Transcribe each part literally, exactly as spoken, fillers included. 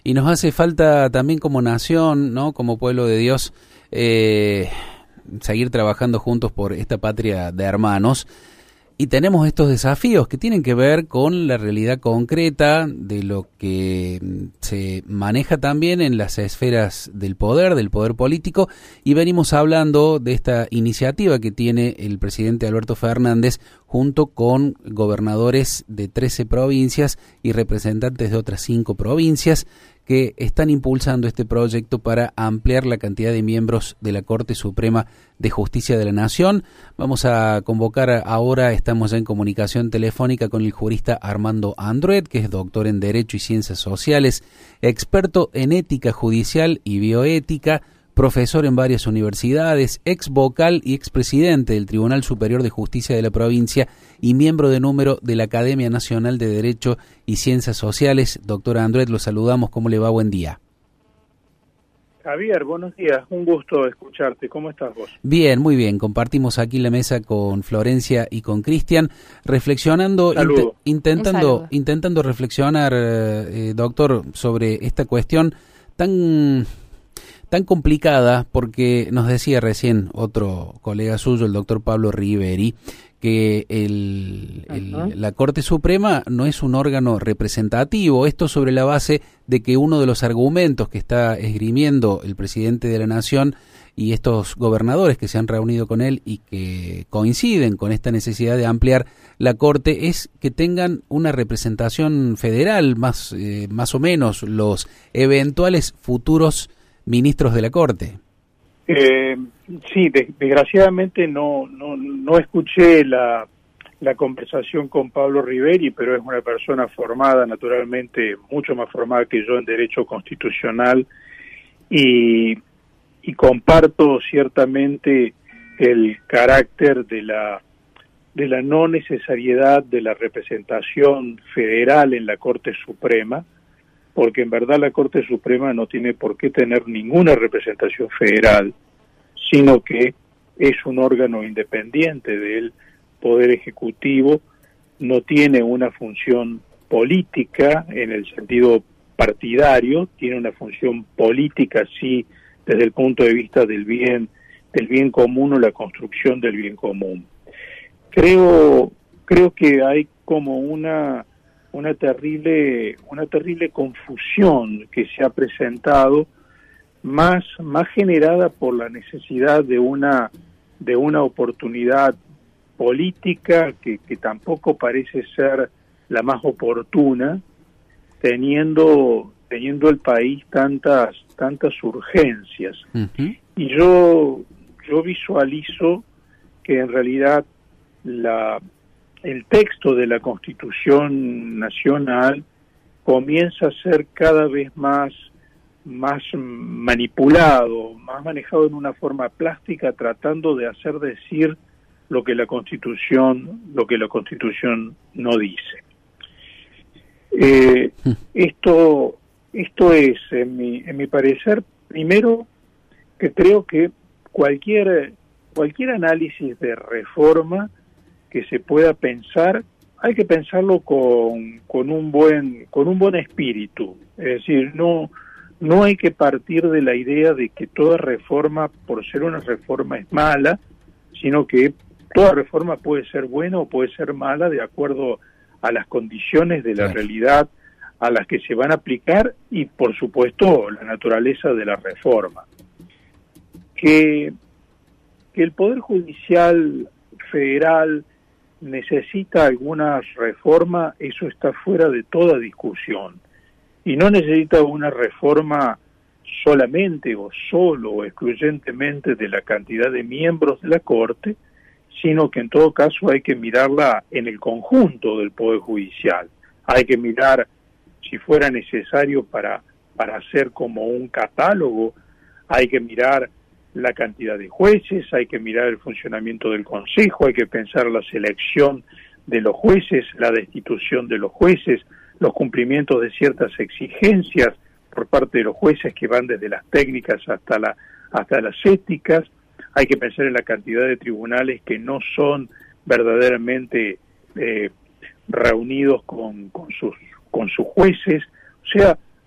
Y nos hace falta también como nación, ¿no? Como pueblo de Dios, eh, seguir trabajando juntos por esta patria de hermanos. Y tenemos estos desafíos que tienen que ver con la realidad concreta de lo que se maneja también en las esferas del poder, del poder político, y venimos hablando de esta iniciativa que tiene el presidente Alberto Fernández junto con gobernadores de trece provincias y representantes de otras cinco provincias que están impulsando este proyecto para ampliar la cantidad de miembros de la Corte Suprema de Justicia de la Nación. Vamos a convocar ahora, estamos ya en comunicación telefónica con el jurista Armando Andruet, que es doctor en Derecho y Ciencias Sociales, experto en ética judicial y bioética, profesor en varias universidades, ex vocal y expresidente del Tribunal Superior de Justicia de la provincia y miembro de número de la Academia Nacional de Derecho y Ciencias Sociales. Doctor Andruet, lo saludamos. ¿Cómo le va? Buen día. Javier, buenos días. Un gusto escucharte. ¿Cómo estás vos? Bien, muy bien. Compartimos aquí la mesa con Florencia y con Cristian, reflexionando, int intentando, intentando reflexionar, eh, doctor, sobre esta cuestión tan... tan complicada, porque nos decía recién otro colega suyo, el doctor Pablo Riveri, que el, el, la Corte Suprema no es un órgano representativo. Esto sobre la base de que uno de los argumentos que está esgrimiendo el presidente de la Nación y estos gobernadores que se han reunido con él y que coinciden con esta necesidad de ampliar la Corte es que tengan una representación federal, más, eh, más o menos los eventuales futuros ministros de la Corte. Eh, sí, de, desgraciadamente no, no no escuché la, la conversación con Pablo Riveri, pero es una persona formada, naturalmente, mucho más formada que yo en Derecho Constitucional, y, y comparto ciertamente el carácter de la, de la no necesariedad de la representación federal en la Corte Suprema, porque en verdad la Corte Suprema no tiene por qué tener ninguna representación federal, sino que es un órgano independiente del Poder Ejecutivo, no tiene una función política en el sentido partidario, tiene una función política sí desde el punto de vista del bien, del bien común o la construcción del bien común. Creo, creo que hay como una una terrible una terrible confusión que se ha presentado, más más generada por la necesidad de una de una oportunidad política que, que tampoco parece ser la más oportuna, teniendo teniendo el país tantas tantas urgencias. Uh-huh. Y yo yo visualizo que en realidad la el texto de la Constitución Nacional comienza a ser cada vez más, más manipulado, más manejado en una forma plástica, tratando de hacer decir lo que la Constitución, lo que la Constitución no dice. Eh, esto, esto es, en mi, en mi parecer, primero que creo que cualquier, cualquier análisis de reforma que se pueda pensar, hay que pensarlo con, con un buen con un buen espíritu. Es decir, no no hay que partir de la idea de que toda reforma, por ser una reforma, es mala, sino que toda reforma puede ser buena o puede ser mala de acuerdo a las condiciones de la realidad a las que se van a aplicar y, por supuesto, la naturaleza de la reforma. Que, que el Poder Judicial Federal necesita alguna reforma, eso está fuera de toda discusión. Y no necesita una reforma solamente o solo o excluyentemente de la cantidad de miembros de la Corte, sino que en todo caso hay que mirarla en el conjunto del Poder Judicial. Hay que mirar, si fuera necesario para, para hacer como un catálogo, hay que mirar la cantidad de jueces, hay que mirar el funcionamiento del Consejo, hay que pensar la selección de los jueces, la destitución de los jueces, los cumplimientos de ciertas exigencias por parte de los jueces que van desde las técnicas hasta la hasta las éticas. Hay que pensar en la cantidad de tribunales que no son verdaderamente eh, reunidos con, con sus con sus jueces. O sea,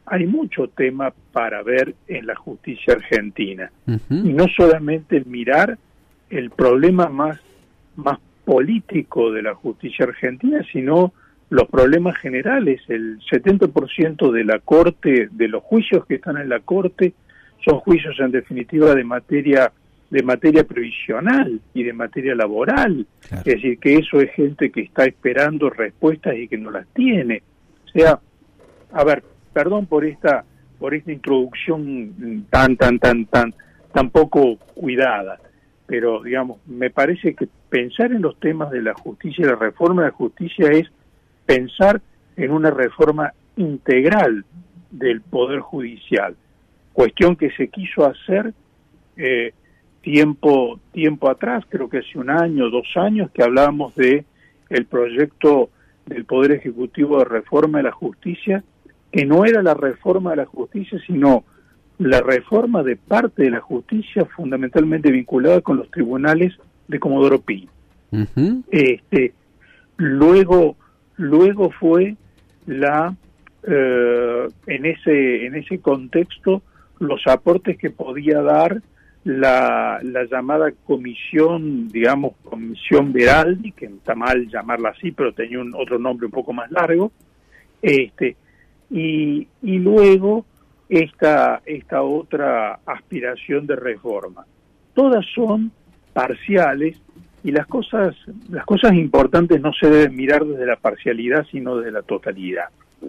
hay mucho tema para ver en la justicia argentina. Uh-huh. Y no solamente el mirar el problema más, más político de la justicia argentina, sino los problemas generales. El setenta por ciento de la Corte, de los juicios que están en la Corte, son juicios en definitiva de materia de materia previsional y de materia laboral. Claro. Es decir, que eso es gente que está esperando respuestas y que no las tiene. O sea, a ver, perdón por esta por esta introducción tan tan tan tan tan poco cuidada, pero digamos, me parece que pensar en los temas de la justicia y la reforma de la justicia es pensar en una reforma integral del Poder Judicial, cuestión que se quiso hacer eh, tiempo tiempo atrás, creo que hace un año, dos años, que hablábamos de el proyecto del Poder Ejecutivo de reforma de la justicia, que no era la reforma de la justicia, sino la reforma de parte de la justicia, fundamentalmente vinculada con los tribunales de Comodoro Pi. Uh-huh. Este, luego, luego fue la eh, en ese en ese contexto los aportes que podía dar la, la llamada comisión, digamos, comisión Veraldi, que está mal llamarla así, pero tenía un otro nombre un poco más largo, este y, y luego esta esta otra aspiración de reforma. Todas son parciales y las cosas las cosas importantes no se deben mirar desde la parcialidad, sino desde la totalidad.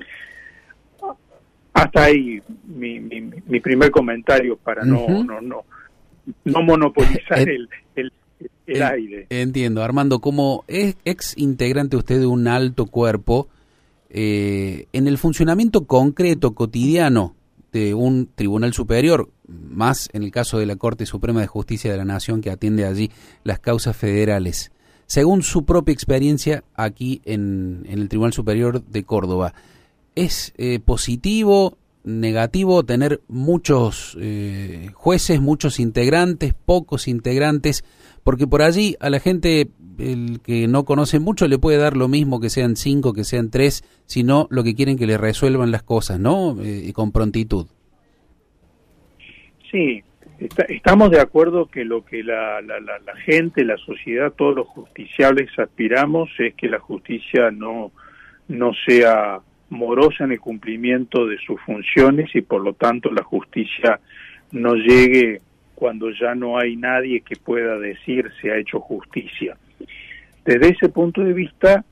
Hasta ahí mi, mi, mi primer comentario para no uh-huh. no no no monopolizar eh, el, el, el eh, aire. Entiendo, Armando, como ex integrante usted de un alto cuerpo, eh, en el funcionamiento concreto, cotidiano de un tribunal superior, más en el caso de la Corte Suprema de Justicia de la Nación, que atiende allí las causas federales, según su propia experiencia aquí en, en el Tribunal Superior de Córdoba, ¿es eh, positivo, negativo tener muchos eh, jueces, muchos integrantes, pocos integrantes? Porque por allí a la gente, el que no conoce mucho, le puede dar lo mismo que sean cinco, que sean tres, sino lo que quieren que le resuelvan las cosas, ¿no? Eh, con prontitud. Sí, está, estamos de acuerdo que lo que la, la, la, la gente, la sociedad, todos los justiciables aspiramos es que la justicia no, no sea morosa en el cumplimiento de sus funciones y por lo tanto la justicia no llegue cuando ya no hay nadie que pueda decir se ha hecho justicia. Desde ese punto de vista,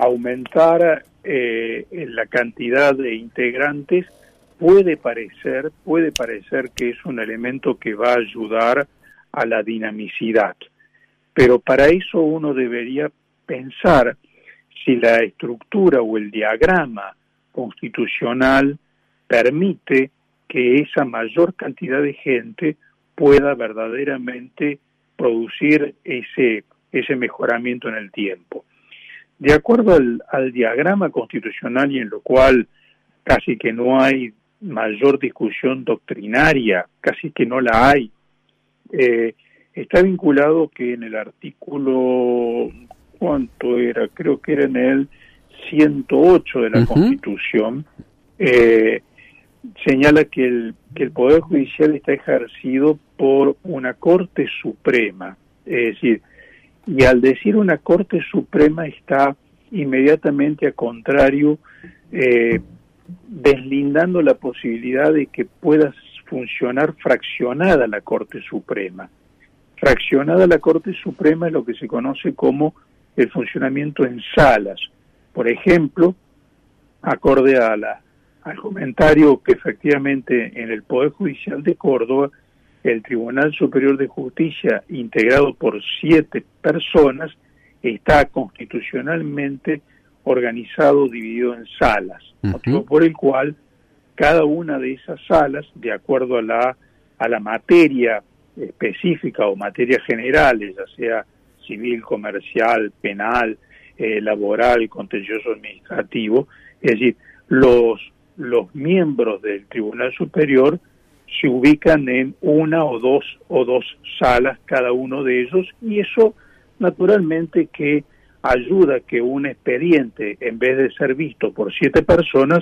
aumentar eh, la cantidad de integrantes puede parecer, puede parecer que es un elemento que va a ayudar a la dinamicidad, pero para eso uno debería pensar si la estructura o el diagrama constitucional permite que esa mayor cantidad de gente pueda verdaderamente producir ese ese mejoramiento en el tiempo. De acuerdo al, al diagrama constitucional, y en lo cual casi que no hay mayor discusión doctrinaria, casi que no la hay, eh, está vinculado que en el artículo, ¿cuánto era? Creo que era en el ciento ocho de la uh-huh. Constitución, eh, señala que el, que el Poder Judicial está ejercido por una Corte Suprema, es decir, y al decir una Corte Suprema está inmediatamente a contrario, eh, deslindando la posibilidad de que pueda funcionar fraccionada la Corte Suprema. Fraccionada la Corte Suprema es lo que se conoce como el funcionamiento en salas. Por ejemplo, acorde a la, al comentario que efectivamente en el Poder Judicial de Córdoba, el Tribunal Superior de Justicia, integrado por siete personas, está constitucionalmente organizado, dividido en salas, uh-huh. motivo por el cual cada una de esas salas, de acuerdo a la a la materia específica o materia general, ya sea civil, comercial, penal, eh, laboral, contencioso administrativo, es decir, los los miembros del Tribunal Superior se ubican en una o dos o dos salas cada uno de ellos, y eso naturalmente que ayuda a que un expediente, en vez de ser visto por siete personas,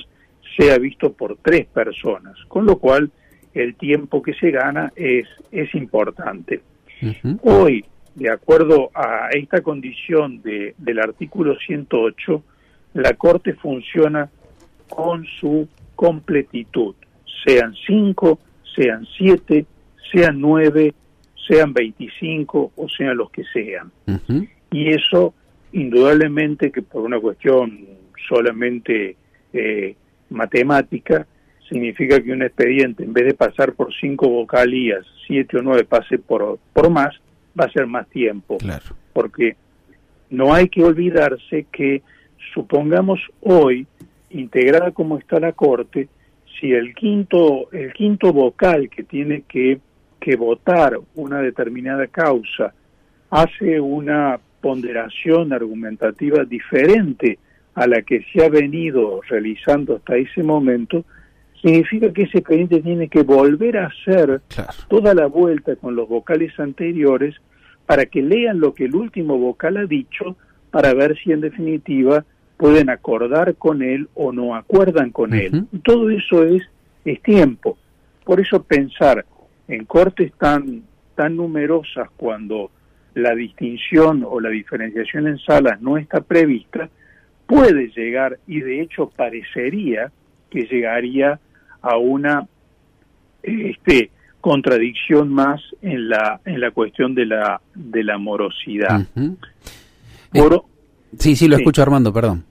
sea visto por tres personas, con lo cual el tiempo que se gana es, es importante. Uh-huh. Hoy, de acuerdo a esta condición de, del artículo ciento ocho, la Corte funciona con su completitud, sean cinco, sean siete, sean nueve, sean veinticinco o sean los que sean. Uh-huh. Y eso, indudablemente que por una cuestión solamente eh, matemática, significa que un expediente, en vez de pasar por cinco vocalías, siete o nueve pase por, por más, va a ser más tiempo. Claro. Porque no hay que olvidarse que, supongamos hoy, integrada como está la Corte, si el quinto, el quinto vocal que tiene que, que votar una determinada causa hace una ponderación argumentativa diferente a la que se ha venido realizando hasta ese momento, significa que ese expediente tiene que volver a hacer claro. toda la vuelta con los vocales anteriores para que lean lo que el último vocal ha dicho, para ver si en definitiva pueden acordar con él o no acuerdan con uh-huh. él. Y todo eso es, es tiempo. Por eso pensar en cortes tan, tan numerosas cuando la distinción o la diferenciación en salas no está prevista, puede llegar, y de hecho parecería que llegaría a una este, contradicción más en la en la cuestión de la de la morosidad. Uh-huh. Por, eh, sí, sí, lo sí. escucho, Armando, perdón.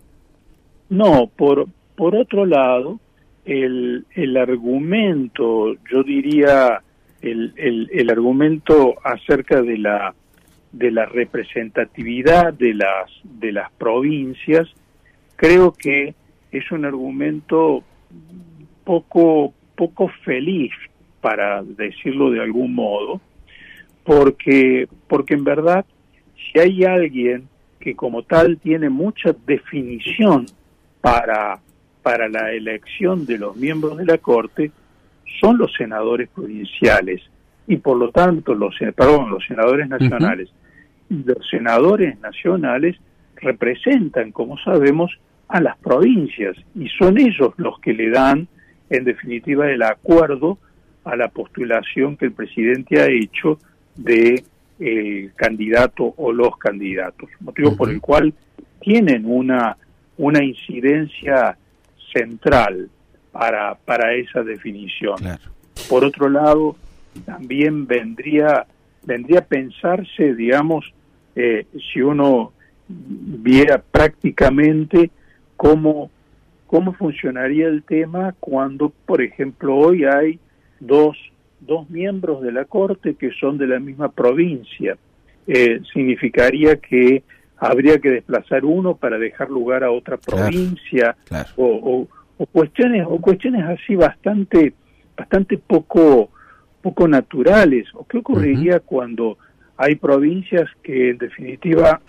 No, por por otro lado, el el argumento, yo diría el el, el argumento acerca de la de la representatividad de las de las provincias, creo que es un argumento poco poco feliz, para decirlo de algún modo, porque porque en verdad, si hay alguien que como tal tiene mucha definición para para la elección de los miembros de la Corte, son los senadores provinciales y por lo tanto los perdón, los senadores nacionales. Uh-huh. Los senadores nacionales representan, como sabemos, a las provincias, y son ellos los que le dan, en definitiva, el acuerdo a la postulación que el presidente ha hecho de el candidato o los candidatos, motivo uh-huh. por el cual tienen una una incidencia central para para esa definición. Claro. Por otro lado, también vendría vendría a pensarse, digamos, eh, si uno viera prácticamente cómo cómo funcionaría el tema cuando, por ejemplo, hoy hay dos dos miembros de la Corte que son de la misma provincia. Eh, significaría que habría que desplazar uno para dejar lugar a otra provincia, claro, claro. O, o, o cuestiones o cuestiones así bastante bastante poco poco naturales. ¿O qué ocurriría uh-huh. cuando hay provincias que en definitiva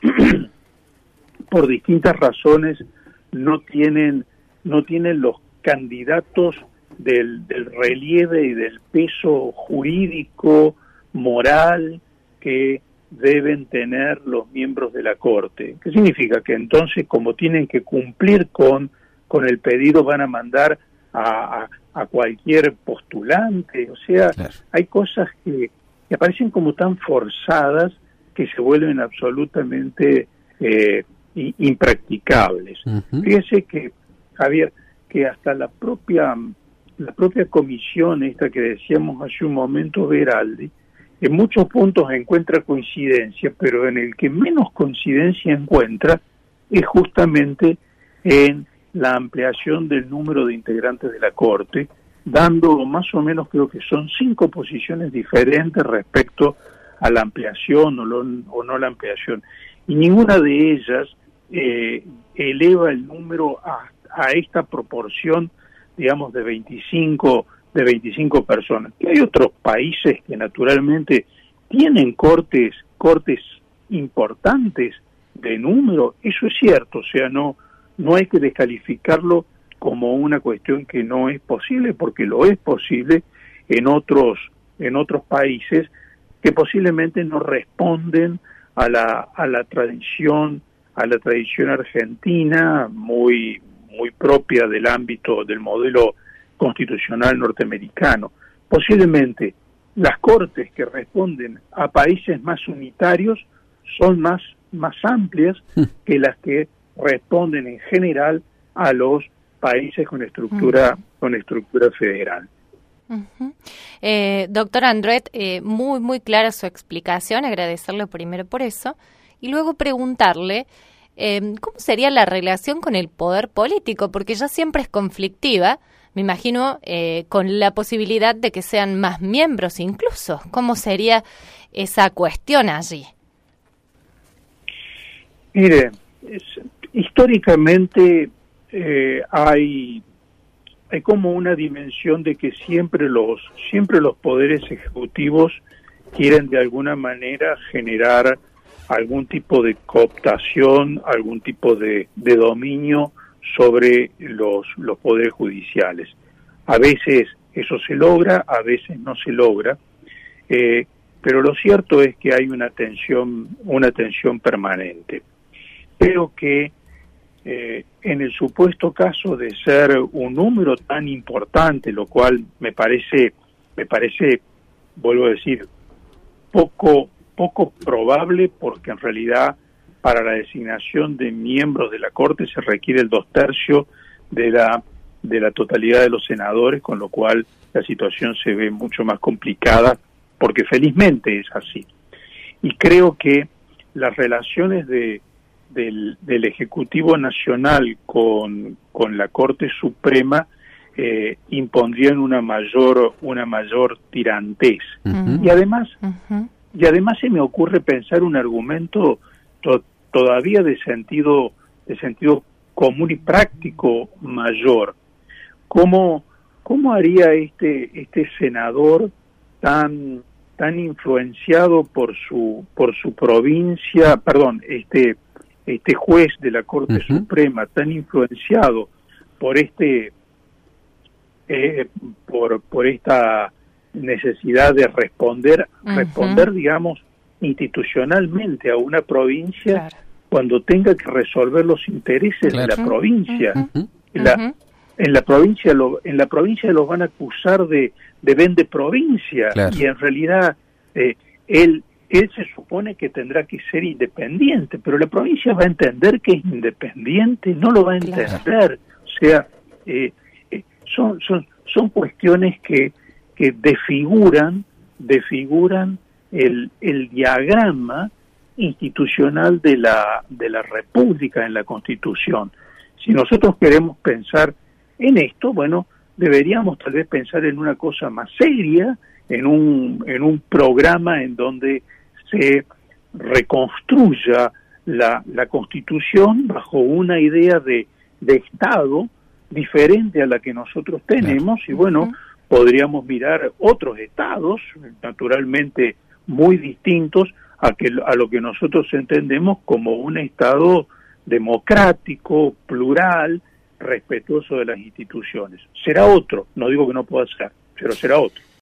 por distintas razones no tienen no tienen los candidatos del, del relieve y del peso jurídico, moral que deben tener los miembros de la Corte? ¿Qué significa? Que entonces, como tienen que cumplir con, con el pedido, van a mandar a, a, a cualquier postulante. O sea, claro. hay cosas que, que aparecen como tan forzadas que se vuelven absolutamente eh, impracticables. Uh-huh. Fíjese que, Javier, que hasta la propia la propia comisión esta que decíamos hace un momento, Veraldi, en muchos puntos encuentra coincidencia, pero en el que menos coincidencia encuentra es justamente en la ampliación del número de integrantes de la Corte, dando más o menos, creo que son cinco posiciones diferentes respecto a la ampliación o, lo, o no la ampliación. Y ninguna de ellas eh, eleva el número a, a esta proporción, digamos, de veinticinco de veinticinco personas. Que hay otros países que naturalmente tienen cortes cortes importantes de número, eso es cierto, o sea, no no hay que descalificarlo como una cuestión que no es posible, porque lo es posible en otros en otros países que posiblemente no responden a la a la tradición a la tradición argentina muy muy propia del ámbito del modelo constitucional norteamericano. Posiblemente las cortes que responden a países más unitarios son más, más amplias que las que responden en general a los países con estructura, uh-huh. con estructura federal. Uh-huh. Eh, doctor Andruet, eh, muy, muy clara su explicación, agradecerle primero por eso, y luego preguntarle eh, cómo sería la relación con el poder político, porque ya siempre es conflictiva, me imagino, eh, con la posibilidad de que sean más miembros incluso. ¿Cómo sería esa cuestión allí? Mire, es, históricamente eh, hay, hay como una dimensión de que siempre los, siempre los poderes ejecutivos quieren de alguna manera generar algún tipo de cooptación, algún tipo de, de dominio sobre los, los poderes judiciales. A veces eso se logra, a veces no se logra, eh, pero lo cierto es que hay una tensión, una tensión permanente. Creo que eh, en el supuesto caso de ser un número tan importante, lo cual me parece, me parece, vuelvo a decir, poco, poco probable, porque en realidad para la designación de miembros de la Corte se requiere el dos tercios de la de la totalidad de los senadores, con lo cual la situación se ve mucho más complicada, porque felizmente es así. Y creo que las relaciones de del, del Ejecutivo Nacional con, con la Corte Suprema eh, impondrían una mayor una mayor tirantez. Uh-huh. Y además uh-huh. y además se me ocurre pensar un argumento to- todavía de sentido de sentido común y práctico mayor. ¿Cómo, cómo haría este este senador tan tan influenciado por su por su provincia, perdón, este este juez de la Corte uh-huh. Suprema, tan influenciado por este eh, por por esta necesidad de responder uh-huh. responder digamos institucionalmente a una provincia, claro, cuando tenga que resolver los intereses, claro, de la provincia? Uh-huh. La, uh-huh. En la provincia lo, en la provincia los van a acusar de, de vende provincia, claro, y en realidad eh, él él se supone que tendrá que ser independiente, pero la provincia va a entender que es independiente, no lo va a entender. Claro. O sea, eh, eh, son son son cuestiones que que desfiguran desfiguran el el diagrama institucional de la de la República en la Constitución. Si nosotros queremos pensar en esto, bueno, deberíamos tal vez pensar en una cosa más seria, en un en un programa en donde se reconstruya la, la Constitución bajo una idea de, de Estado diferente a la que nosotros tenemos, y bueno, uh-huh, podríamos mirar otros estados, naturalmente muy distintos a, que, a lo que nosotros entendemos como un Estado democrático, plural, respetuoso de las instituciones. Será otro, no digo que no pueda ser, pero será otro.